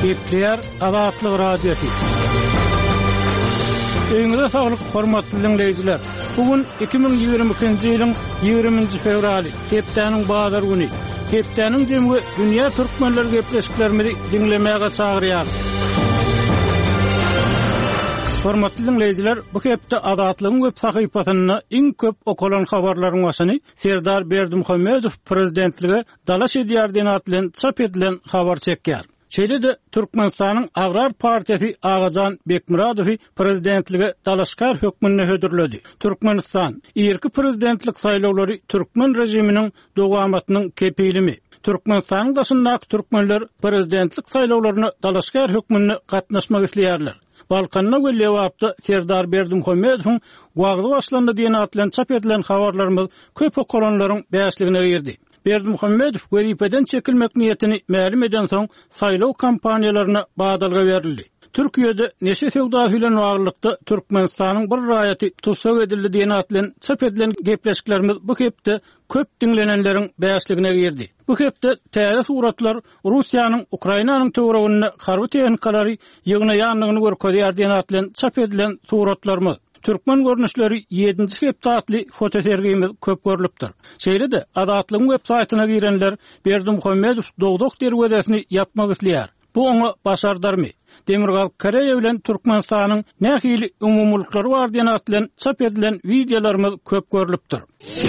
Gepler Azatlyk Radiosu. Öňüňizde saglyk, hormatly dinleýijiler. Bugün 2022-nji ýylyň 20-nji fevraly, hepdeniň bazar güni. Hepdeniň jemgy dünýä türkmenler gepleşiklerini dinlemäge çagyrýar. Hormatly dinleýijiler, bu hepde Azatlygyň web sahypasyna iň köp okulan habarlaryň başyny Serdar Berdimuhammedow prezidentligi dalaş edýär diýen atlan çap edilen habar çekýär. Şeýle-de Türkmenistanyň Agrar Partiyasy Agazan Bekmuradowy prezidentligi dalaşkar hökmüne hödürledi. Türkmenistan ýerki prezidentlik saýlawlary türkmen rejiminiň dowamatynyň kepilimi. Türkmenistanyň daşyndaky türkmenler prezidentlik saýlawlaryna dalaşkar hökmüne gatnaşmak isleýärler. Balkanna gelýärdi Serdar Berdimuhammedowyň wagty başlandy diýen atlan çap edilen habarlarymyz köp okulanlaryň bäşligine girdi. Berdimuhammedow weripeden çekilmek niýetini ma'lum eden soň saýlaw kampaniýalaryna badalga berildi. Türkiýede neşe sowdasy bilen baglykda Türkmenistanyň bir raýaty tutsak edildi diýen atlan çap edilen gepleşiklerimiz bu hepde köp dinlenenleriň bäşligine girdi. Bu hepde täze suratlar Russiýanyň Ukrainanyň töweregiне harby tehnikaları ýygnaýanlygyny görkezýär diýen atlan çap edilen suratlarymyz. Türkmen görnüşleri 7-nji hepde atly fotosergimiz köp görülipdir. Şeýle-de Azatlygyň web saýtyna girenler Berdimuhammedow dogdok derwedesini yapmak isleýär. Bu oňa başardarmy? Demirgal Kareýe bilen Türkmenistanyň nähili umumlyklary bar diýen atlan çap edilen wideolarymyz köp görülipdir.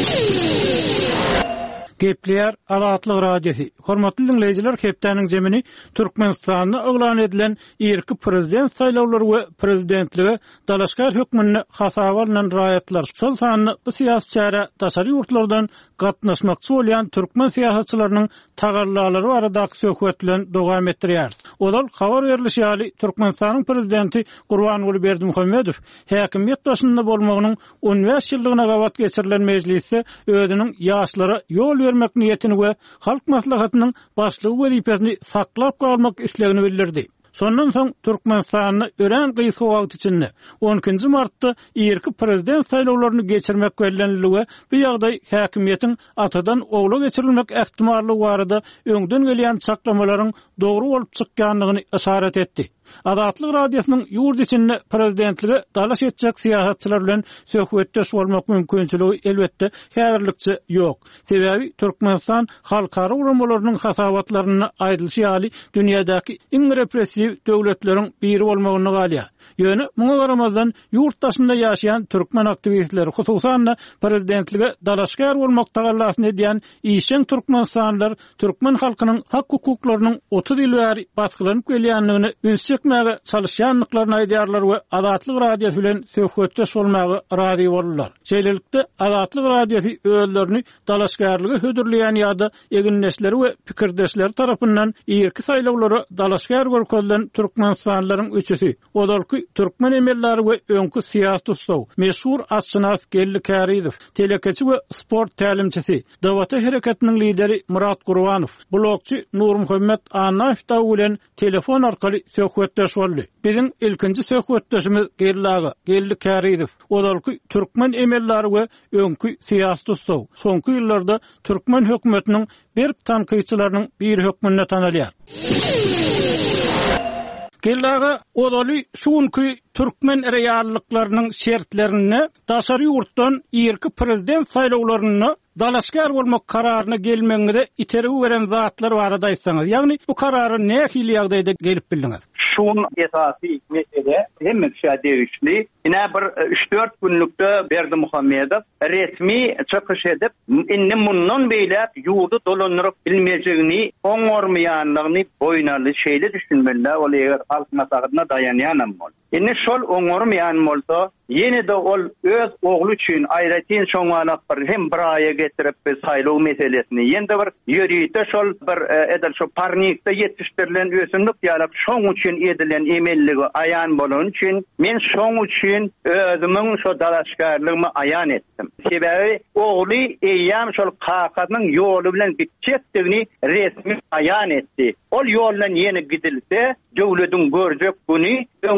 Gepler Azatlyk Radiosu. Hormatly dinleýijiler, hepdeniň jemini Türkmenistanyna oglan edilen ýerki prezident saýlawlary we prezidentligi dalaşkar hökmüne hasaba alynan raýatlar şol sanyny bu siýasatçylara daşary ýurtlardan gatnaşmakçy bolýan türkmen siýasatçylarynyň tagarlalary baradaky söhbetlen dowam etdirýär. Olar habar berilişi ýaly Türkmenistanyň prezidenti Gurbanuly Berdimuhammedow häkimiýet başynda bolmagynyň 15 ýyllygyna gawat geçirilen mejlisde özüniň ýaşlara ýol vermek niýetini we halk maslahatynyň başlygy weripesini saklap galmak islegini bildirdi. Sondan soň Türkmenistanyny ören gysy wagt içinde 12-nji martda ýerki prezident saýlawlaryny geçirmek bellenligi bu ýagdaý häkimiýetiň atadan ogla geçirilmek ähtimallygy barada öňden gelýän çaklamalaryň dogry bolup çykýanlygyny işaret etdi. Azatlyk Radiosynyň ýurt içinde prezidentligi dalaş etjek siýasatçylar bilen söhbetdeş bolmak mümkinçiligi elbetde häzirlikçe ýok. Sebebi Türkmenistan halkara uramalarynyň hasabatlaryny aýdylyşy ýaly dünýädäki iň repressiw döwletleriň biri bolmagyny galýar. Ýöne muňa garamazdan ýurtdaşynda ýaşaýan türkmen aktivistleri hususan prezidentlige dalaşkar bolmak tagallasyn edýän işen türkmenistanlylar türkmen halkynyň hak hukuklarynyň 30 ýyl bäri baskylanyp gelýänligini ünsükmäge çalışýanlyklaryny aýdýarlar we Azatlyk Radiosu bilen söhbetdeş bolmagy razy bolurlar. Şeýlelikde Azatlyk Radiosu özlerini dalaşgarlygy hödürleýän ýa-da eginleşleri we pikirdeşleri tarapyndan ýerki saýlawlara dalaşgar görkezlen türkmenistanlylaryň üçüsi. Olarky türkmen emellari we öňkü siýasat ustaw, meşhur atşynas Gelli Käriýew, telekeçi we sport tälimçisi, Dowlata hereketiniň lideri Murat Gurbanow, blogçy Nurmuhammed Anaýew bilen telefon arkaly söhbetdeş boldy. Biziň ilkinji söhbetdeşimiz Gelli Käriýew, olarky türkmen emellari we öňkü siýasat ustaw. Soňky ýyllarda türkmen hökümetiniň bir tanqyçylarynyň bir hökmüne tanalýar. Gellaga odaly şuňky türkmen reýallyklarynyň şertlerini daşary ýurtdan ýerki prezident saýlawlaryny dalaşkar bolmak kararyna gelmeňide iteregi beren zatlar barada aýtsaňyz. Ýagny bu karary nähili ýagdaýda gelip bildiňiz? Şun esasy mesele hem şädewişli. Ina bir 3-4 günlükde Berdimuhammedow resmi çykyş edip, indi mundan beýle ýurdu dolanyryp bilmejegini, oňormaýanlygyny boýnaly şeýle düşünmeliler. Ol eger halk maslahatyna dayanýanam bol. Indi şol oňormaýan bolsa, ýene de ol öz oglu üçin aýratyn şoňalak bir hem bir aýa getirip saýlaw meselesini ýende bir ýörüýte şol bir edil şo parnikde ýetişdirilen ösümlik ýalyp şoň üçin edilen emelligi aýan bolan üçin men şoň üçin özümiň şo dalaşgarlygymy aýan etdim. Sebebi ogly eýýam şol kakatynyň ýoly bilen bitjekdigini resmi aýan etdi. Ol ýol bilen ýene gidilse döwletiň görjek güni öňkülük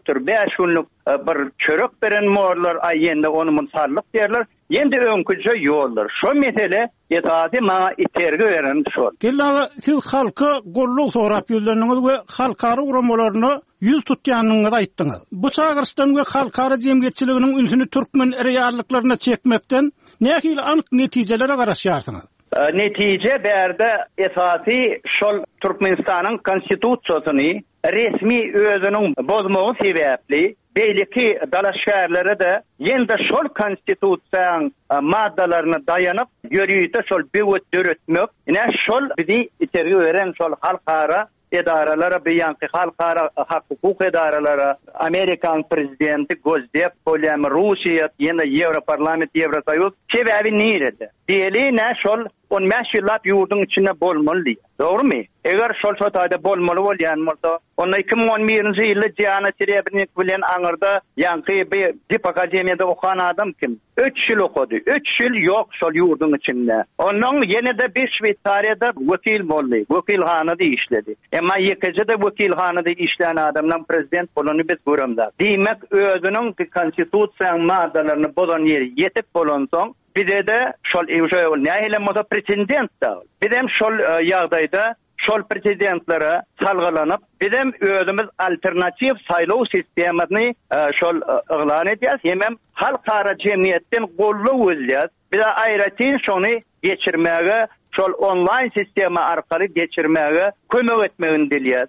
çöröktür. 5 günlük bir çörök beren morlar aýenda onu munsarlyk derler. Ýende öňküje ýollar. Şo mesele ýetaty maňa itergi beren şol. Gella siz halka golluk sorap ýölleniňiz we halkary uramalaryny ýüz tutýanyňyzy aýtdyňyz. Bu çağırışdan we halkary jemgyýetçiliginiň ünsüni türkmen reallyklaryna çekmekden nähili anyk netijelere garaşýarsyňyz? Netije berde esasy şol Türkmenistanyň konstitusiýasyny resmi özüniň bozmagy sebäpli beýleki dalaşşäherlere de ýende şol konstitusiýaň maddalaryna dayanyp ýörüýde şol bewet döretmek, ine şol bizi itergi beren şol halkara edaralara, beýanky halkara hukuk edaralara, Amerikan prezidenti gözdep, bolýan Russiýa, ýene Ýewroparlament, Ýewrosoýuz sebäbi nirede? Diýeli ne şol 15 ýyllap ýurdun içinde bolmaly. Dogrymy? Eger şol şotaýda bolmaly bolýan bolsa, onda 2011-nji ýylda Jana Çerebnik bilen aňyrda ýanky bir dip akademiýada okuyan adam kim? 3 ýyl okudy. 3 ýyl ýok şol ýurdun içinde. Onuň ýene de bir Şweytsariýada wekil boldy. Wekilhanada işledi. Emma ýekiji de wekilhanada işleyen adamdan prezident bolany biz göremda. Diýmek özüniň konstitusiýa maddalaryny bozan ýeri ýetip bolansoň bize de şol ewşeýol nähile moda prezident da. Bizem şol ýagdaýda şol prezidentlere salgylanyp bizem özümüz alternativ saýlaw sistemini şol ýylan edýäs. Hemem halkara jemgyýetden golluk özlýäs. Bize aýratyn şonu geçirmäge şol online sistema arkaly geçirmäge kömek etmegini dilýäs.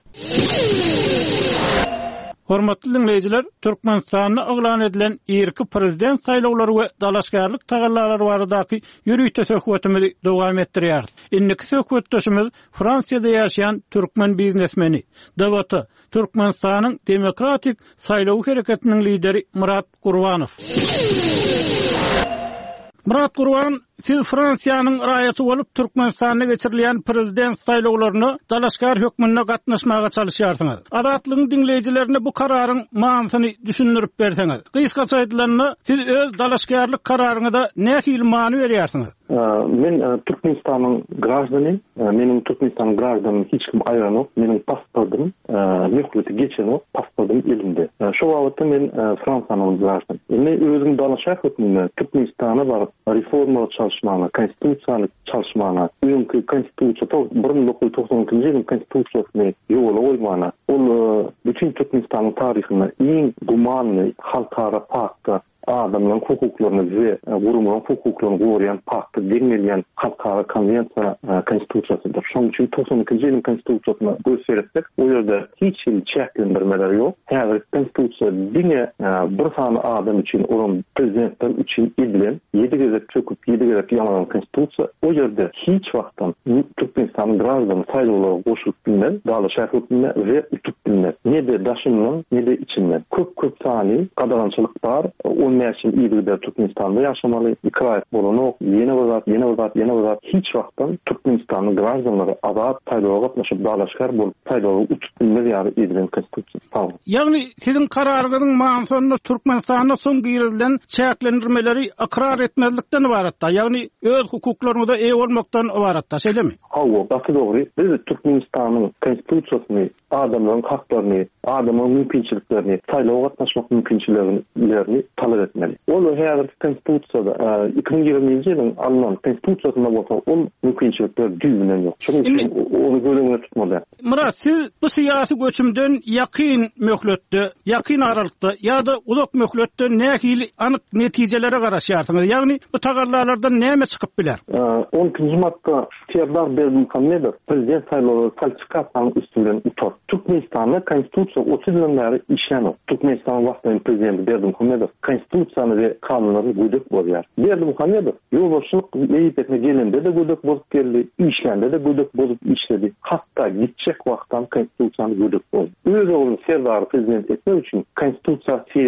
Hormatly dinleýijiler, Türkmenistanda ýylan edilen ýerki prezident saýlawlary we dalaşgarlyk tagallalary baradaky ýürüýte söhbetimizi dowam etdirýär. Indiki söhbetdeşimiz Fransiyada ýaşaýan türkmen biznesmeni, dawaty Türkmenistanyň demokratik saýlaw hereketiniň lideri Murat Gurbanow. Murat Gurban, siz Fransiýanyň raýaty bolup Türkmenistanda geçirilýän prezident saýlawlaryny dalaşgar hökmünde gatnaşmaga çalışýarsyňyz. Adatlygyň dinleýijilerine bu kararyň manysyny düşündirip berseňiz. Gysgaça aýdylanny siz öz dalaşgarlyk kararyňyza nähili many berýärsiňiz? Men Türkmenistanyň grajdany, meniň Türkmenistan grajdany hiç kim aýranok, meniň pasportum, möhüreti geçenok, pasportum elimde. Şo wagtda men Fransiýanyň grajdany. Men özüm dalaşgar hökmünde Türkmenistana baryp reforma çalışmana, konstitusiýalyk çalışmana, öňkü konstitusiýa 1992-nji ýylyň konstitusiýasyny ýola goýmana, ol bütün Türkmenistanyň taryhyna iň gumanly halkara pakta adamların hukuklaryny we gurumlaryň hukuklaryny goýan pakty diňmelýän halkara konwensiýa konstitusiýasydyr. Şoň üçin 92-nji ýylyň konstitusiýasyna gösteripdir. O ýerde hiç çäklendirmeler ýok. Häzir konstitusiýa diňe bir sany adam üçin, olan prezidentler üçin edilen 7 gezek çöküp 7 gezek ýalanan konstitusiýa o ýerde hiç wagtdan Türkmenistan grazdany saýlawlara goşulyp bilmez, dalaşar hökmüne we utup bilmez. Nede daşyndan, nede içinden. Köp sany gadalançylyk bar. Näçin ýylda Türkmenistanda ýaşamaly, ikraýat bolanok, ýene wagt hiç wagtdan Türkmenistanyň grazdany azat saýlawa gatnaşyp dalaşgar bolup saýlawa utup bilmez ýa-da edilen konstitusiýa. Ýagny siziň kararyňyzyň mansyny Türkmenistanda soňky ýyllardan çäklendirmeleri ikrar etmezlikden ibaratda. Ýagny öz hukuklaryňyza eýe bolmakdan ibaratda, şeýlemi? Hawa, dasy dogry. Biz Türkmenistanyň konstitusiýasyny, adamlaryň haklaryny, adamlaryň mümkinçiliklerini, saýlawa gatnaşmak mümkinçiliklerini talap etmeli. Ol häzir konstitusiýada 2020-nji ýylyň alynan konstitusiýasyna bolsa, ol mümkinçilikler düýbünden ýok. Şonuň üçin onu gölemine tutmaly. Murat, siz bu syýasy göçümden ýakyn möhletde, ýakyn aralykda ýa-da uzak möhletde nähili anyk netijelere garaşýarsyňyz? Ýagny bu tagallarlardan näme çykyp biler? 10-njy madda Serdar Berdimuhammedow prezident saýlawlary falsifikasyanyň üstünden utar. Türkmenistanda konstitusiýa 30 ýyldan beri işlenýär. Türkmenistan wagtynda prezident Berdimuhammedow konstitusiýany we kanunlary gödük bolýar. Berdimuhammedow ýolbaşçylyk meýipetine gelende de gödük bolup geldi, işlende de gödük bolup işledi. Hatda gitjek wagtdan konstitusiýany gödük boldy. Öz oğlunu Serdar prezident etmek üçin konstitusiýa seýeden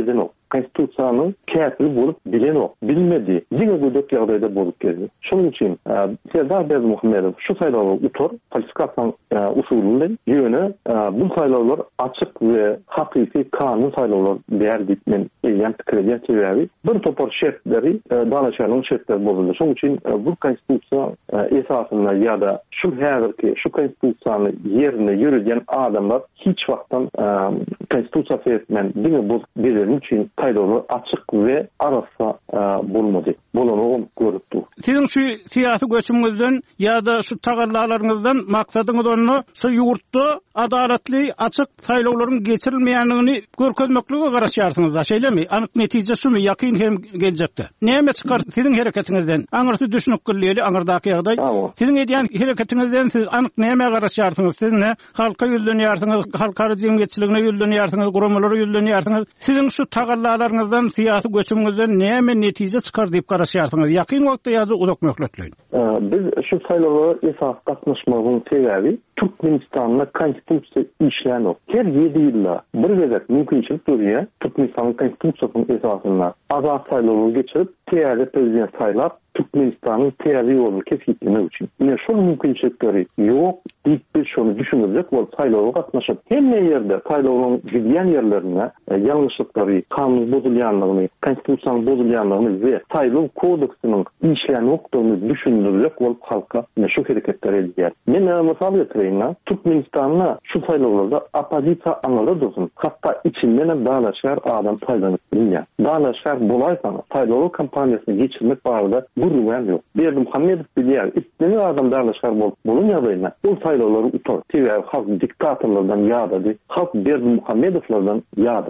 konstitusiýanyň käsiri bolup bilen ok, bilmedi. Diňe gödök ýagdaýda bolup geldi. Şonuň üçin Serdar Berdimuhammedow şu saýlawda utur, falsifikasyň usulyny ýöne bu saýlawlar açyk we hakyky kanun saýlawlar däl diýip men eýen pikirde çeýäri. Bir topar şertleri dalaşanyň şertleri boldy. Şonuň üçin bu konstitusiýa esasyna ýa-da şu häzirki şu konstitusiýany ýerine ýürüden adamlar hiç wagtdan konstitusiýa fermen diňe bu berýän üçin saýlawlar açyk we arasa bolmady. Bolany görüpdi. Siziň şu siýasy göçüňizden ýa-da şu tagarlalaryňyzdan maksadyňyz onu şu ýurtda adaletli açyk saýlawlaryň geçirilmeýänligini görkezmeklige garaşýarsyňyz da şeýlemi? Anyk netije şumy ýakyn hem geljekde. Näme çykar siziň hereketiňizden? Aňyrsy düşünüp gülýeli aňyrdaky ýagdaý. Siziň edýän hereketiňizden siz anyk näme garaşýarsyňyz? Siz ne halka ýüllenýärsiňiz, halkara jemgyýetçiligine ýüllenýärsiňiz, guramalara ýüllenýärsiňiz. Siziň şu tagarlalaryňyzdan siýasy göçüňizden näme netije çykar diýip garaşýarsyňyz? Ýakyn wagtda ýa-da uzak möhletleýin. Biz şu saýlawlara esas gatnaşmagyň sebebi Türkmenistanyň konstitusiýasy işlänok. Her 7 ýylda bir gezek mümkinçilik durýar. Türkmenistanyň konstitusiýasynyň esasyna azat saýlawlar geçirip, täze prezident saýlap Türkmenistanyň täze ýolunu kesiplemek üçin. Ine şol mümkinçilikleri ýok diýip biz şonu düşünürjek bolup saýlawga gatnaşyp, hemme ýerde saýlawlaryň gidýän ýerlerine ýalňyşlyklary, kanun bozulýanlygyny, konstitusiýanyň bozulýanlygyny we saýlaw kodeksiniň işlänokdygyny düşünürjek bolup halka şu hereketleri edýär. Men mesal getireyim. Türkmenistanyň şu saýlawlarda opozisiýa aňyra dursun. Hatda içinden dalaşar adam saýlanyp bilýär. Dalaşar bolaýsa saýlaw kampaniýasyny geçirmek barada gurulýan ýok. Berdimuhammedow bilýär, istenen adam dalaşar bolup bolun ýagdaýynda ol saýlawlary utar. Teýär halk diktatorlardan ýa-da, halk Berdimuhammedowlardan ýa-da.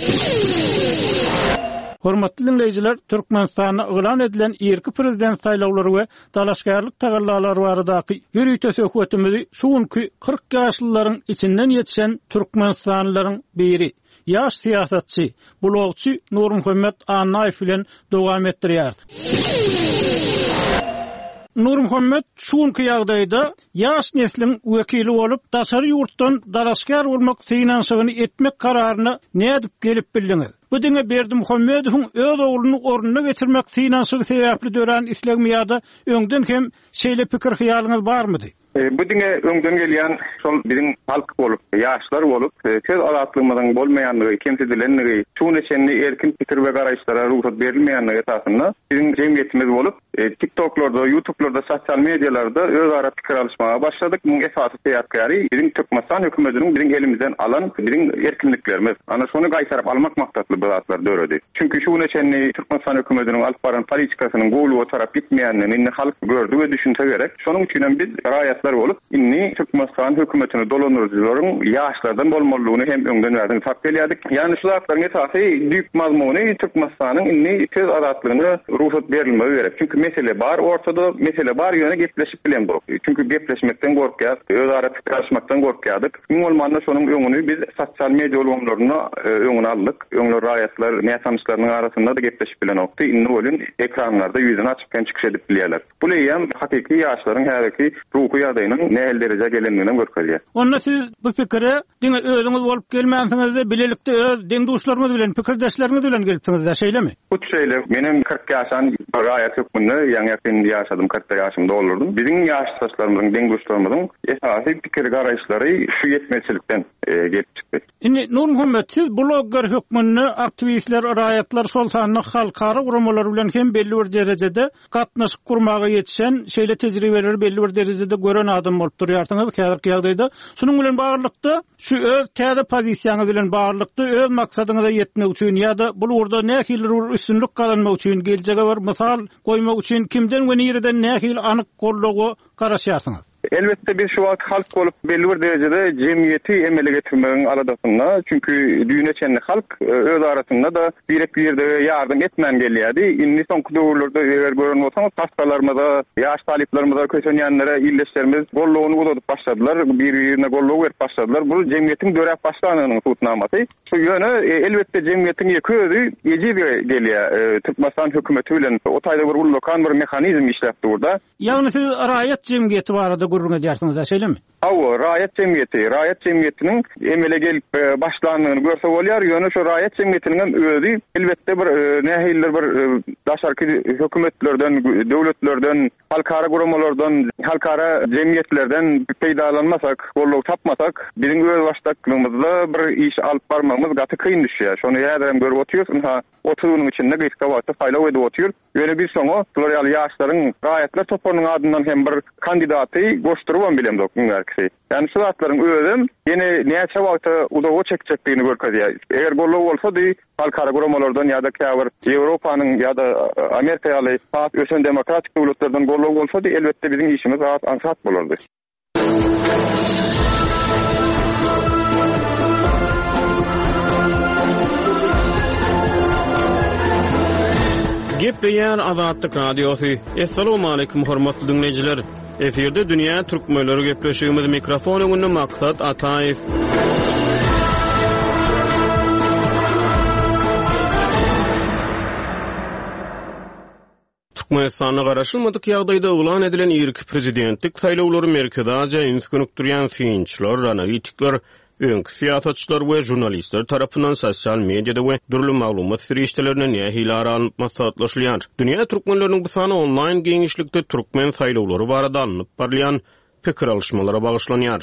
Hormatly dinleyijiler, Türkmenistanda ýylan edilen ýerki prezident saýlawlary we dalaşgarlyk tagarlalary baradaky ýürüýte söhbetimizi şuňky 40 ýaşlylaryň içinden ýetişen türkmenistanlylaryň biri, ýaş siýasatçy, blogçy Nurmuhammed Anaýew bilen dowam etdirýär. Nurmuhammed şuňky ýagdaýda ýaş neslin wekili bolup, daşary ýurtdan dalaşgar bolmak synanşygyny etmek kararyny nädip gelip bildiňiz? Bu diňe Berdimuhammedowyň öz ogluny ornuna geçirmek synanşygy sebäpli dören islegmi ýa-da öňden hem şeýle pikir hyýalyňyz barmydy? Bu diňe öňden gelýän şol biziň halk bolup, ýaşlar bolup, söz azatlygynyň bolmaýanlygy, kemsedilenligi, şuňeçenli erkin pikir we garaýşlara ruhsat berilmeýänligi esasynda biziň jemgyýetimiz bolup, TikTok'larda, YouTube'larda, sosial medialarda öz ara pikir alışmaga başladyk. Muň esasy täýärkary biziň Türkmenistan hökümetiniň biziň elimizden alan biziň erkinliklerimiz. Ana şonu gaýtaryp almak maksatly biratlar döredi. Çünki şuňeçenli Türkmenistan hökümetiniň alyp baran politikasynyň goýuly tarap gitmeýänligini halk gördü we düşünse gerek. Şonuň üçin biz raýatlar bolup, inni Türkmenistan hökümetini dolanyrjylaryň ýaşlardan bolmalygyny hem öňden berdiň tap gelýärdik. Ýani şu zatlaryň esasy düýp mazmuny Türkmenistanyň inni söz azatlygyny ruhsat berilmegi gerek. Çünki mesele bar ortada, mesele bar ýöne gepleşip bilen bolok. Çünki gepleşmekden gorkýar, öz ara pikir alşmakdan gorkýardyk. Muň bolmanda şonuň öňüni biz sosial media ulgamlaryna öňüne aldyk. Öňler raýatlar, näçançlarynyň arasynda da gepleşip bilen okdy. Inni bolun ekranlarda ýüzüni açyp çykyş edip bilýärler. Bu leýen hakyky ýaşlaryň herki ruhy ýagdaýynyň nähel derejede gelenligini görkezýär. Onda siz bu pikire diňe özüňiz bolup gelmäňsiňizde bilelikde öz deňdoşlaryňyz bilen, pikirdeşleriňiz bilen gelipsiňizde şeýlemi? Bu şeýle menim 40 ýaşan raýat hökmünde ýaňy ýaşadym, 40 ýaşymda olurdum. Biziň ýaşdaşlarymyň, deňdoşlarymyň esasy pikir garaýşlary şu ýetmeçilikden gelip çykdy. Indi Nurmuhammed, siz blogger hökmünde aktivistler, raýatlar şol sanyny halkara guramalar bilen hem belli bir derejede gatnaşyp gurmaga ýetişen şeýle tejribeleri belli bir derejede gören adam bolup durýarsyňyz häzirki ýagdaýda. Şunuň bilen baglykda şu öz täze pozisiýaňyz bilen baglykda öz maksadyňyza ýetmek üçin ýa-da bu urda nähili üstünlük kazanmak üçin geljege bir mysal goýmak üçin kimden we nereden nähili anyk gollagy garaşýarsyňyz? Elbette biz şu wagt halk bolup belli bir derejede jemgyýeti emele getirmegiň aradasynda, çünkü düýneçenli halk öz arasynda da bir ýerde ýardym etmän gelýärdi. Indi soňky döwürlerde eger gören bolsaňyz, pastalarymyza, ýaş taliplerimize, köçenýänlere illeşlerimiz gollagyny uzadyp başladylar, bir-birine gollagy berip başladylar. Bu jemgyýetiň dörep başlanynyň tutnamaty. Şu ýöne elbette jemgyýetiň ýeközü ejip gelýär. Türkmenistan hökümeti bilen o taýda bir ullukan bir mehanizm işläpdi burada. Ýagny siz raýat jemgyýeti barada gurrun ediyorsunuz da söylemi? Awa raýat cemiyetiniň emele gelip başlanýanyny görse bolýar. Ýöne şu raýat cemiyetiniň özü elbetde bir nähiller bir daşarky hökümetlerden, döwletlerden, halkara guramalardan, halkara cemiyetlerden peýdalanmasak, golluk tapmasak, biziň öz başdaklygymyzda bir iş alyp barmamyz gaty kyn düşýär. Şonu ýa-da görüp oturýarsyň ha, oturunyň içinde gyska wagtda faýla edip oturýar. Ýöne bir soňa plurial ýaşlaryň raýatlar topunyň adyndan hem bir kandidaty goşdurban bilen dokun. Yani şu zatlaryň özüm ýene näçe wagtda udawa çekjekdigini görkezýär. Eger golluk bolsa da halkara guramalardan ýa-da käbir Ýewropanyň ýa-da Amerika ýaly ösen demokratik döwletlerden golluk bolsa da elbetde biziň işimiz ansat bolardy. Gepleýär Azatlyk Radiosu. Assalamu alaykum hormatly dinleýijiler. Eferde dünýä türkmenleri gepleşigimiz mikrofon öňünde maksat Ataýew. Türkmenistana garaşylmadyk ýagdaýda ulan edilen ýerki prezidentlik saýlawlary Merkezi Aziýa ünskünükdirýän synçylar, analitikler, öňkü siýasatçylar we jurnalistler tarapyndan sosial mediada we durly maglumat sirişdelerine nähili aranyp maslahatlaşylýar. Dünýä türkmenleriniň bu sany online geňişlikde türkmen saýlawlary barada alınıp barlayan pikir alışmalara bagyşlanýar.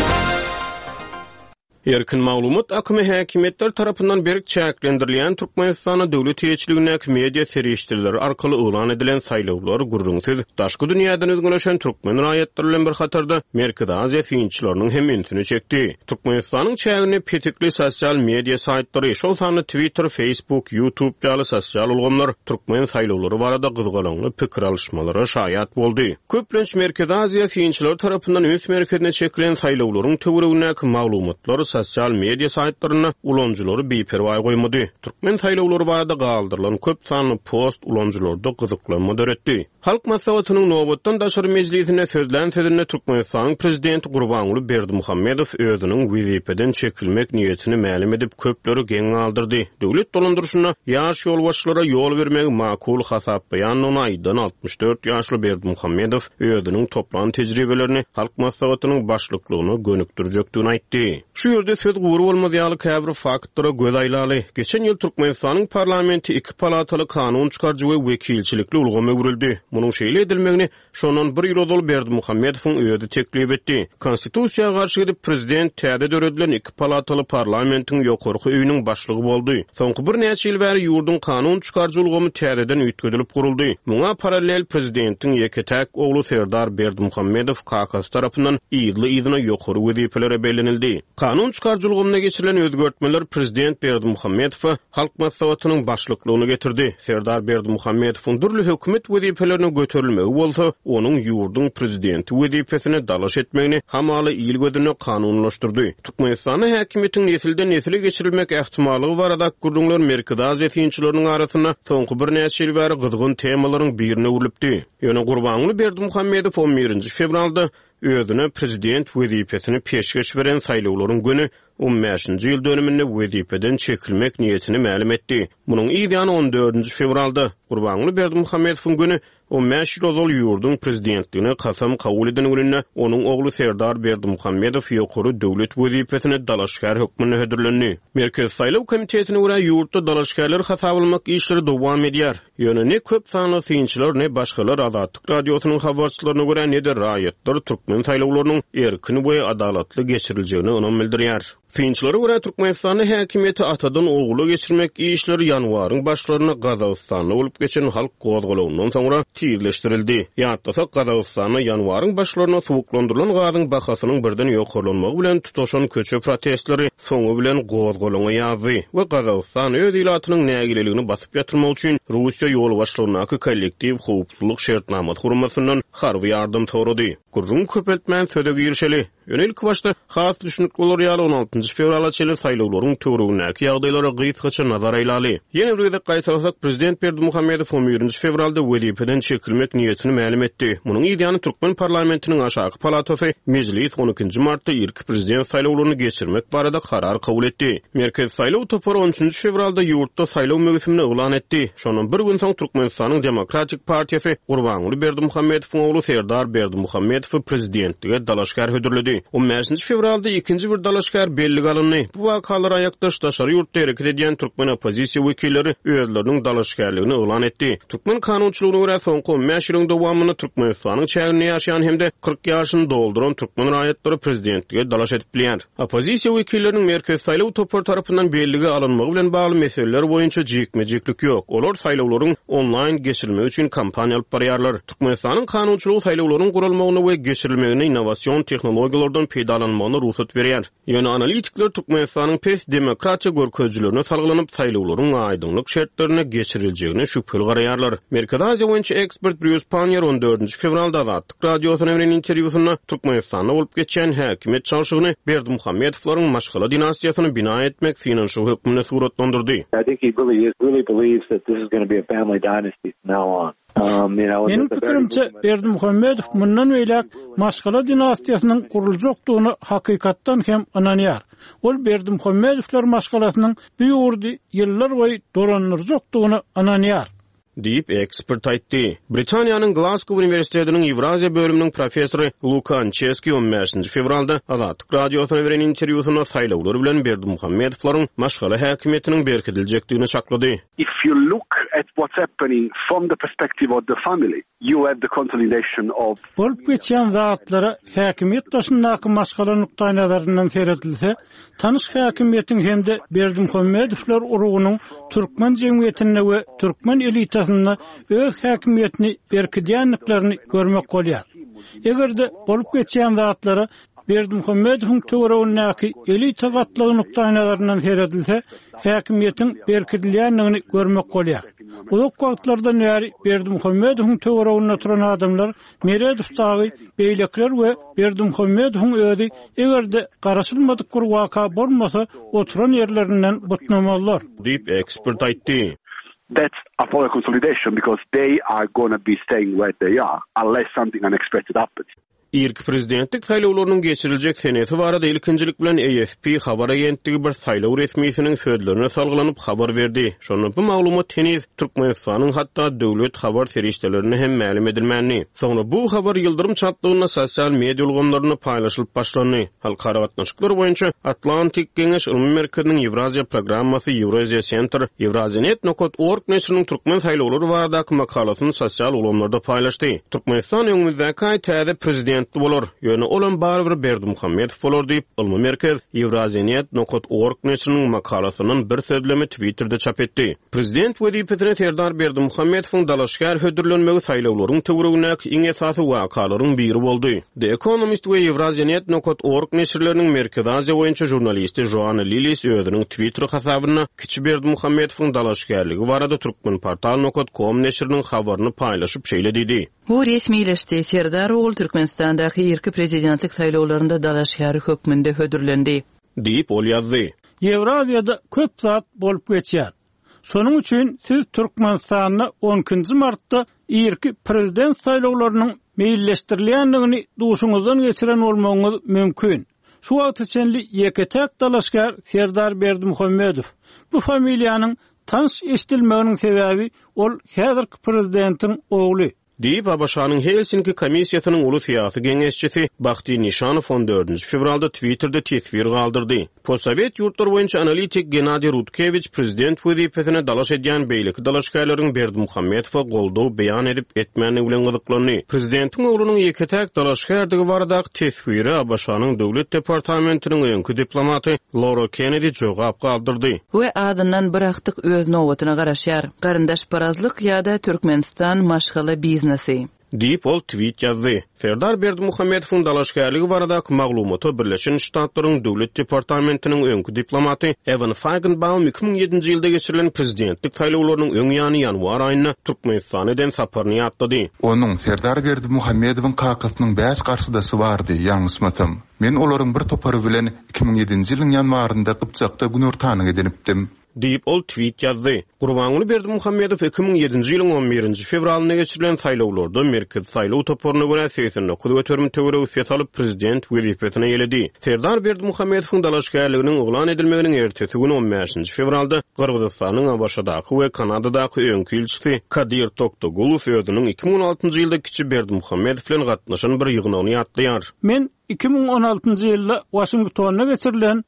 Erkin maglumat akymy häkimetler tarapyndan berk çäklendirilýän Türkmenistana döwlet ýeçiligine media serişdirleri arkaly ulan edilen saýlawlar gurrunsyz daşky dünýäden özgüleşen türkmen raýatlar bilen bir hatarda Merkezi Aziýa synçylarynyň hem ünsüni çekdi. Türkmenistanyň çägini petekli sosial media saýtlary, şol sany Twitter, Facebook, YouTube ýaly sosial ulgamlar türkmen saýlawlary barada gyzgalanly pikir alışmalara şaýat boldy. Köplenç Merkezi Aziýa synçylary tarapyndan üns merkezine çekilen saýlawlaryň töweregine maglumatlar sosial media saýtlaryna ulanjylary beperwa goýmady. Türkmen saýlawlary barada galdyrylan köp sanly post ulanjylarda gyzyklanma döretdi. Halk maslahatynyň nobatdan daşary mejlisine sözlän Türkmenistanyň prezidenti Gurbanuly Berdimuhammedow özüniň wezipeden çekilmek niýetini ma'lum edip köpleri geň aldyrdy. Döwlet dolandyrşyna ýaş ýolbaşçylara ýol bermek makul hasap beýanyny aýdan 64 ýaşly Berdimuhammedow özüniň toplan tejribelerini halk maslahatynyň başlyklygyna gönükdirjekdigini aýtdy. Şu ýerde söz guru bolmaýaly käbir faktlara göz aýlaly. Geçen ýyl Türkmenistanyň parlamenti 2 palataly kanun çykarjy we wekilçilikli ulgama öwrüldi. Munyň şeýle edilmegini şondan 1 ýyl ozal Berdimuhammedowyň öýüdi teklip etdi. Konstitusiýaga garşy edip prezident täze döredilen 2 palataly parlamentiň ýokarky öýüniň başlygy boldy. Soňky bir näçe ýyl bäri ýurdun kanun çykarjy ulgamy täzeden üýtgedilip guruldy. Muňa paralel prezidentiň ýeketäk ogly Serdar Berdimuhammedow Kakas tarapyndan ýyly ýokary wezifelere bellenildi. Kanun çykarjy ulgamyna geçirilen özgertmeler prezident Berdimuhammedow halk maslahatynyň başlyklygyny getirdi. Serdar Berdimuhammedowyň durly hökümet wezifelerine göterilmegi bolsa, onuň ýurdun prezidenti wezifesine dalaş etmegini hamaly ýyl gözüne kanunlaşdyrdy. Türkmenistanyň häkimetiniň nesilden nesile geçirilmek ähtimalygy barada gurrunlar Merkezi Aziýa synçylarynyň arasyna soňky bir näçe ýyl bäri gyzgyn temalaryň birine urilipdi. Ýöne Gurbanuly Berdimuhammedow 11 fevralda özüne prezident wezifesini peşgeç beren saýlawlaryň güni 15-nji ýyl döneminde wezifeden çekilmek niýetini ma'lum etdi. Munyň ýylyny 14 fevralda Gurbanuly Berdimuhammedowyň güni 15 ýyl ozal ýurdun prezidentligine kasam kabul eden gününe onuň ogly Serdar Berdimuhammedow ýokary döwlet wezifesine dalaşgar hökmüne hödürlendi. Merkez saýlaw komitetine görä ýurtda dalaşgarlar hasaplanmak işleri dowam edýär. Ýöne ne köp sanly synçylar ne başgalar Azatlyk radiosynyň habarçylaryna görä ne de raýatlar türkmen saýlawlarynyň erkin we adalatly geçirilýäni önem bildirýär. Synçylary görä Türkmenistanyň häkimeti atadan ogly geçirmek işleri ýanwaryň başlaryna Gazagystanda bolup geçen halk gozgalawynyň soňra tizleşdirildi. Ýatdasak Gazagystanyň ýanwaryň başlaryna suwuklandyrylan gazyň bahasynyň birden ýokarlanmagy bilen tutaşan köçe protestleri soňu bilen gozgalawyny ýazdy we Gazagistan öz ýylatynyň nägileligini basyp ýatyrmak üçin Russiýa ýol başlarynaky kollektiw howpsuzlyk şertnamaty gurmasyndan harby ýardym sorady. Gurrun köpeltmän söze girişeli. Ýönelik başda has düşünikler ýaly 16 fevralda çelen saýlawlaryň töweregindäki ýagdaýlara gysgaça nazar aýlaly. Ýene bir gaýtarsak prezident Berdimuhammedow 11 fevralda wezifeden çekilmek niyetini ma'lum etdi. Munyň ýa-ni Türkmen parlamentiniň aşağı palatasy meclis 12 martda ilk prezident saýlawlaryny geçirmek barada karar kabul etdi. Merkez saýlaw topary 13 fevralda ýurtda saýlaw möhümini elan etdi. Şondan bir gün soň Türkmenistanyň Demokratik Partiýasy Gurbanuly Berdimuhammedowyň ogly Serdar Berdimuhammedow prezidentlige dalaşgar hödürledi. 15 fevralda ikinji bir dalaşgar belli alındy. Bu wakalar ayakdaş daşary ýurtda hereket edýän Türkmen opozisiýa wekilleri özleriniň dalaşgarlygyny elan etdi. Türkmen kanunçylygyna görä soňky 15 ýylyň dowamyny Türkmenistanyň çägini ýaşaýan hemde 40 ýaşyny dolduran Türkmen raýatlary prezidentlige dalaş edip bilýär. Opozisiýa wekilleriniň merkez saýlaw topary tarapyndan belligi alınmagy bilen bagly meseleler boýunça jekmejeklik ýok. Olar saýlawlaryň online geçirilmegi üçin kampaniýa alyp barýarlar. Türkmenistanyň kanunçylygy saýlawlaryň gurulmagyna we geçirilmegine innowasion tehnologiýalardan peýdalanmagyna ruhsat berýär. Ýöne analitikler Türkmenistanyň pes demokratiýa görkezjilerine salgylanyp saýlawlaryň aýdymlyk şertlerine geçiriljegine şüpheli garaýarlar. Merkez Aziýa boýunça ekspert Bruce Panyer 14 fevralda Azatlyk radiosyna beren interwýusynda Türkmenistanda bolup geçen häkimet çalşygyny Berdimuhammedowyň maşgala dinastiýasyny bina etmek finansiýal hökmüne suratlandyrdy. I think he really believes that this is going to be a family dynasty from now on. Benim pikirimçe Berdimuhammedow mundan beýlek maşgala dinastiýasynyň guruljakdygyny hakykatdan hem ananýar. Ol Berdimuhammedowlar maşgalasynyň bu ýurdy ýyllar boýy dolanyrjakdygyny ananýar. Deyip ekspert aýtdy. Britaniýanyň Glasgow Universitetiniň Ewraziýa bölüminiň professory Lukan Cheski 15 fevralda Azatlyk radiosyna beren interwýusynda saýlawlar bilen Berdimuhammedowyň maşgala häkimetiniň berkediljekdigini çaklady. If you look at what's happening from the perspective of the family, you have the consolidation of bolup geçen zatlara häkimet taşyndaky maşgala nukta nazaryndan seredilse, tanış häkimetiň hemde Berdimuhammedowlar urugynyň Türkmen jemgyýetine we Türkmen elitasyna öz häkimetini berkidýänliklerini görmek bolýar. Egerde bolup geçen zatlara Berdimuhammedowyň töweregindäki elita gatlygy nukta nazaryndan seredilse, häkimetiň berkidilýänligini görmek bolýar. Uzak wagtlarda näri Berdimuhammedowyň töwereginde turan adamlar Meredowdagy beýlekler we Berdimuhammedowyň özi egerde garaşylmadyk bir waka bolmasa oturan ýerlerinden butnamalar. Deyip ekspert aýtdy. that's a further consolidation because they are going to be staying where they are unless something unexpected happens. İlk prezidentlik saýlawlarynyň geçiriljek senesi barada ilkinjilik bilen AFP habar agentligi bir saýlaw resmiýetiniň sözlerine salgylanyp habar berdi. Şonu bu maglumat teniz Türkmenistanyň hatda döwlet habar serişdelerine hem ma'lum edilmänli. Soňra bu habar ýyldyrym çatlygyna sosial media ulgamlaryna paýlaşylyp başlandy. Halkara gatnaşyklar boýunça Atlantik Geňeş Ilmi Merkeziniň Ewraziýa programmasy Eurasia Center Eurazianet.org näşriniň Türkmen saýlawlary baradaky makalasyny sosial ulgamlarda paýlaşdy. Türkmenistan öňümüzdäki aý täze prezident bolar. Ýöne olan barbyr Berdimuhammedow bolar diýip Ilmi Merkez Eurazianet.org näşriniň makalasynyň bir sözlemi Twitter'da çap etdi. Prezident wezipetine Serdar Berdimuhammedowyň dalaşgar hödürlenmegi saýlawlaryň töweregine iň esasy wakalaryň biri boldy. The Economist we Eurazianet.org näşrleriniň Merkez Aziýa boýunça jurnalisti Joanna Lilis özüniň Twitter hasabyna kiçi Berdimuhammedowyň dalaşgarlygy barada Türkmen portal.com näşriniň habaryny paýlaşyp şeýledidi. Bu resmiýleşdi. Serdar ol Türkmenistandaky ilki prezidentlik saýlawlarynda dalaşgary hökmünde hödürlendi. Diýip ol ýazdy. Ewraziýada köp zat bolup geçýär. Şonuň üçin siz Türkmenistanyny 12 martda ilki prezident saýlawlarynyň meýilleşdirilýändigini duşuňyzdan geçiren bolmagyňyz mümkin. Şu wagt içinde ýeketek dalaşgar Serdar Berdimuhammedow. Bu familiýanyň tanış eşdilmeginiň sebäbi ol häzirki prezidentiň ogly. Diýip Abaşanyň Helsinki komissiýasynyň uly syýasy geňeşçisi Bahty Nişanow 14 fevralda Twitter'da tesbir galdyrdy. Postsovet ýurtlar boýunça analitik Gennady Rutkevich prezident wezipetine dalaş edýän beýleki dalaşgaýlaryň Berdimuhammedowa goldaw beýan edip etmäni bilen gyzyklandy. Prezidentiň oglunyň ýeketek dalaşgardigi baradaky tesbiri Abaşanyň döwlet departamentiniň öňkü diplomaty Laura Kennedy jogap galdyrdy. We adından bir aktyk öz nowatyna garaşýar. Garyndaş parazlyk ýa-da Türkmenistan maşgala biznesi. Diýip ol tweet ýazdy. Serdar Berdimuhammedowyň dalaşgarlygy baradaky maglumaty Birleşen Ştatlaryň döwlet departamentiniň öňkü diplomaty Evan Feigenbaum 2007-nji ýylda geçirilen prezidentlik saýlawlarynyň öň ýany ýanwar aýyna Türkmenistanyň saparyny atdy. Onuň Serdar Berdimuhammedowyň kakasynyň 5 garşydasy bardy, ýalňysmasam. Men olaryň bir topary bilen 2007-nji ýylyň ýanwarynda Gypçakda gün ortanyň edinipdim. diýip ol tweet ýazdy. Gurbanuly Berdimuhammedow 2007-nji ýylyň 11-nji fevralyna geçirilen saýlawlarda merkez saýlaw toporuna görä 89 göterme töweregiýet alyp prezident wezipetine ýeledi. Serdar Berdimuhammedowyň dalaşgärliginiň oglan edilmeginiň ertesi güni 15-nji fevralda Gyrgyzstanyň Abaşadaky we Kanadadaky öňkü elçisi Kadir Toktogulov özüniň 2016-njy ýylda kiçi Berdimuhammedow bilen gatnaşan bir ýygynyny ýatlaýar. Men 2016-njy ýylda Washingtonna geçirilen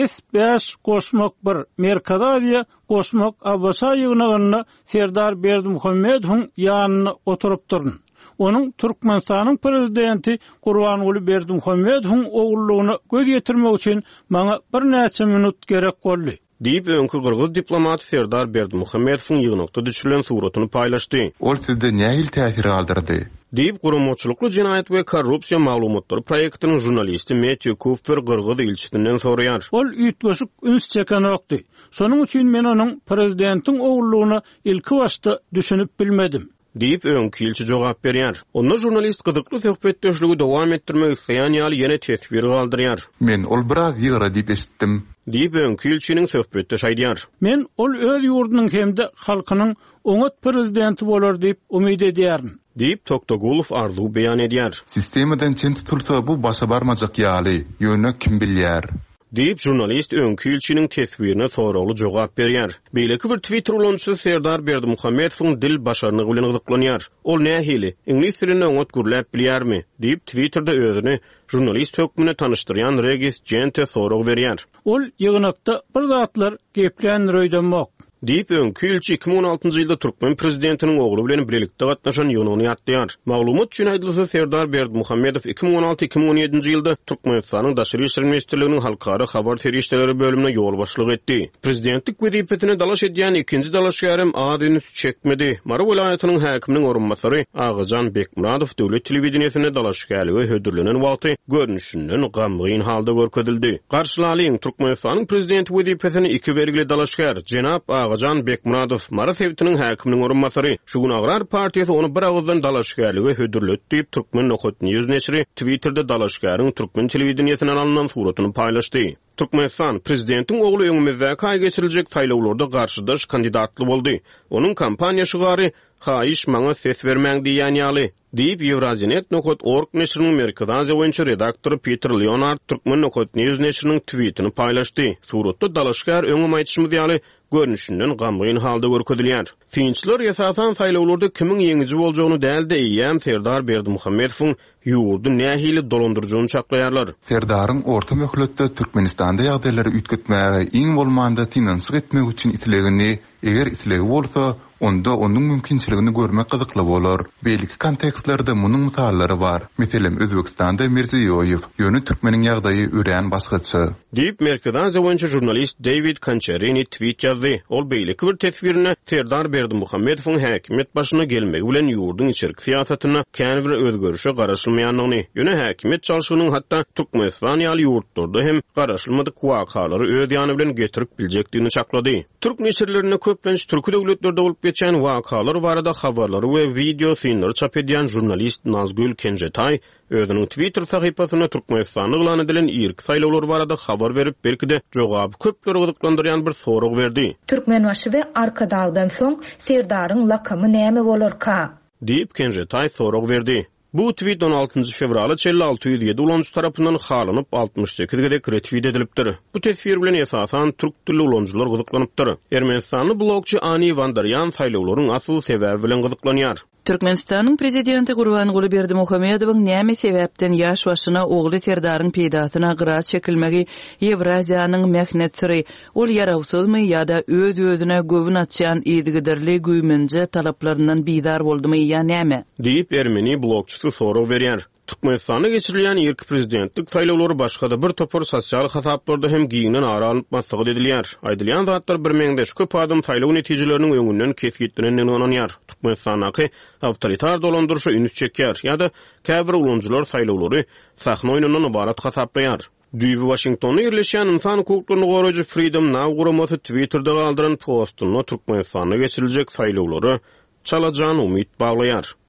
S5 Koşmak 1 Merkez Aziýa Koşmak Abaşa ýygynyna Serdar Berdimuhammedowyň ýanyna oturup durun. Onun Türkmenistanyň prezidenti Gurbanuly Berdimuhammedowyň oğullugyny göz ýetirmek üçin maňa bir näçe minut gerek boldy. Diýip öňkü Gyrgyz diplomaty Serdar Berdimuhammedowyň ýygnakda düşürilen suratyny paýlaşdy. Ol sizde näil täsir galdyrdy? Diýip gurumçylykly jinayet we korrupsiýa maglumatlary proýektiniň jurnalisti Matthew Cooper Gyrgyz ilçisinden soraýar. Ol üýtgeşik üns çeken okdy. Şonuň üçin men onuň prezidentiň oğullugyny ilki başda düşünüp bilmedim. Diýip öňkü ilçi jogap berýär. Onda jurnalist gyzykly söhbetdeşligi dowam etdirmek isleýän ýaly ýene tesbir galdyrýar. Men ol biraz ýygra diýip eşitdim. Diýip öňkü ilçiniň söhbetdeş aýdýar. Men ol öz ýurdunyň hemde halkynyň oňat prezidenti bolar diýip umyd edýärim. Diýip Toktogulov arzuw beýan edýär. Sistemadan çen tutulsa bu başa barmajak ýaly, ýöne kim bilýär? Diýip jurnalist öňkü ilçiniň tesbirine soragly jogap berýär. Beýleki bir Twitter ulançysy Serdar Berdimuhammedowyň dil başaryny bilen gyzyklanýar. Ol nähili ingliz dilini oňat gürläp bilýärmi? Diýip Twitterda özüni jurnalist hökmüne tanıştyrýan Regis Gente sorag berýär. Ol ýygnakda bir zatlar gepleýän röýdenmek. Diýip öňkü ilçi 2016-njy ýylda Türkmen prezidentiniň ogly bilen birlikde gatnaşan ýygyny ýatlaýar. Maglumat üçin aýdylsa Serdar Berdimuhammedow 2016-2017-nji ýylda Türkmenistanyň Daşary işler ministrliginiň halkara habar ferişdeleri bölümine ýol başlyk etdi. Prezidentlik wezipetine dalaş edýän ikinji dalaşgärem adyny çekmedi. Mara welaýatynyň häkiminiň orunmasary Agajan Bekmuradow döwlet telewizionyny dalaşgärligi hödürlenen wagty görnüşinden gamgyn halda görkezildi. Garşylalyň Türkmenistanyň prezidenti wezipetine iki bergili dalaşgär Jenap Agajan Bekmuradow Mara Sewtiniň häkiminiň orunmasary şu gün Agrar partiýasy onu bir agzdan dalaşgärligi hödürletdi diýip Türkmen Nohut News neşri Twitterda dalaşgäriň Türkmen telewizionynyň alynan suratyny paýlaşdy. Türkmenistan prezidentiň ogly öňümizde kaý geçiriljek saýlawlarda garşydaş kandidatly boldy. Onuň kampaniýa şygary "Haýyş maňa ses bermäň" diýen ýaly. Diýip Eurazinet.org neşriniň Merkez Aziýa boýunça redaktory Peter Leonard Türkmen Nohut News neşriniň tweetini paýlaşdy. Suratda dalaşgär öňüm aýtýşymyz ýaly görnüşinden gamgyn halda görkezilýär. Finçler esasan saýlawlarda kimiň ýeňiji boljagyny däldi ýa-da Serdar Berdimuhammedowyň ýurdu nähili dolandyrjygyny çaklaýarlar. Serdaryň orta möhletde Türkmenistanda ýagdaýlary üýtgetmäge iň bolmanda finansiýa etmek üçin itilegini, eger itilegi bolsa, onda onuň mümkinçiligini görmek gyzykly bolar. Beýleki kontekstlerde munyň misallary bar. Meselem Özbekistanda Mirziýoýew ýöne türkmeniň ýagdaýy ören başgaça. Diýip Merkez Aziýa boýunça jurnalist David Kancherini tweet ýazdy. Ol beýleki bir tesbirine Serdar Berdimuhammedowyň häkimet başyna gelmegi bilen ýurduň içerki siýasatyna kän bir özgörüşe garaşylmaýanlygyny, ýöne häkimet çalşygynyň hatda Türkmenistan ýaly ýurtlarda hem garaşylmadyk wakalary öz ýany bilen getirip biljekdigini çaklady. Türk neşirlerine köplenç türkü döwletlerde bolup geçen wakalar barada habarlary we video synlary çap edýän jurnalist Nazgül Kenjetay özüniň Twitter sahypasyna Türkmenistanyň ýylan edilen ilk saýlawlar barada habar berip belkide jogap köpleri gyzyklandyrýan bir sorag berdi. Türkmenbaşy we Arkadagdan soň Serdaryň lakamy näme bolarka? Diýip Kenjetay sorag berdi. Bu tweet 16 fevralda 5607 ulançy tarapyndan halanyp 68 gedek retweet edilipdir. Bu tesbir bilen esasan türk dilli ulançylar gyzyklanypdyr. Ermenistanly blogçy Ani Vandaryan saýlawlaryň asyl sebebi bilen gyzyklanýar. Türkmenistanyň prezidenti Gurbanuly Berdimuhammedowyň näme sebäpden ýaş başyna ogly Serdaryň peýdatyna gyra çekilmegi Ewraziýanyň mähnetsiry, ol ýarawsızmy ýa-da öz-özüne gövün atýan ýygyderli güýmenje talaplaryndan bizar boldymy ýa näme? Diýip Ermeni blogçysy sorag berýär. Türkmenistana geçirilýän ilk prezidentlik saýlawlary başga da bir topar sosial hasaplarda hem giňden ara alınmaslygy edilýär. Aýdylýan zatlar bir meňdeş köp adam saýlaw netijeleriniň öňünden kesgitdirenini onanýar. Türkmenistanaky awtoritar dolandyrşy üns çekýär ýa-da käbir ulanjylar saýlawlary sahna oýundan ibarat hasaplaýar. Düýbi Washingtonda ýerleşýän insan hukuklaryny goraýjy Freedom Now guramasy Twitterda galdyran postuny Türkmenistana geçiriljek saýlawlary çalajan umyt baglaýar.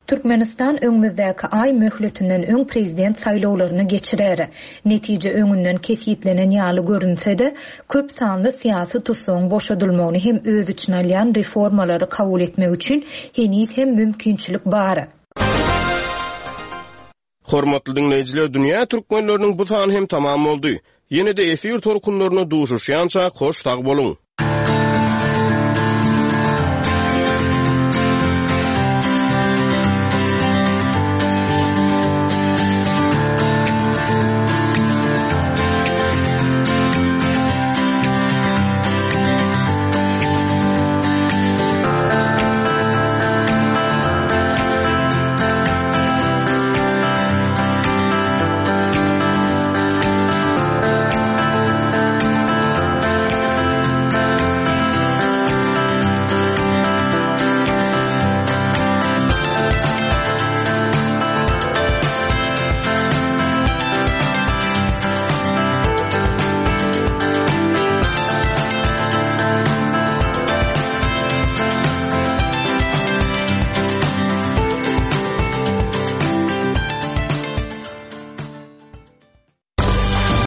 Türkmenistan öňümüzdäki ay möhletünden öň prezident saýlawlaryny geçirer. Netije öňünden kesitlenen ýaly görünse-de, köp sanly syýasy tutsaň boşadylmagyny hem öz üçin alýan reformalary kabul etmek üçin heniz hem mümkinçilik bar. Hormatly dinleýijiler, dünýä türkmenläriniň bu sany hem tamam boldy. Ýene-de efir torkunlaryna duşuşýança hoş tag boluň.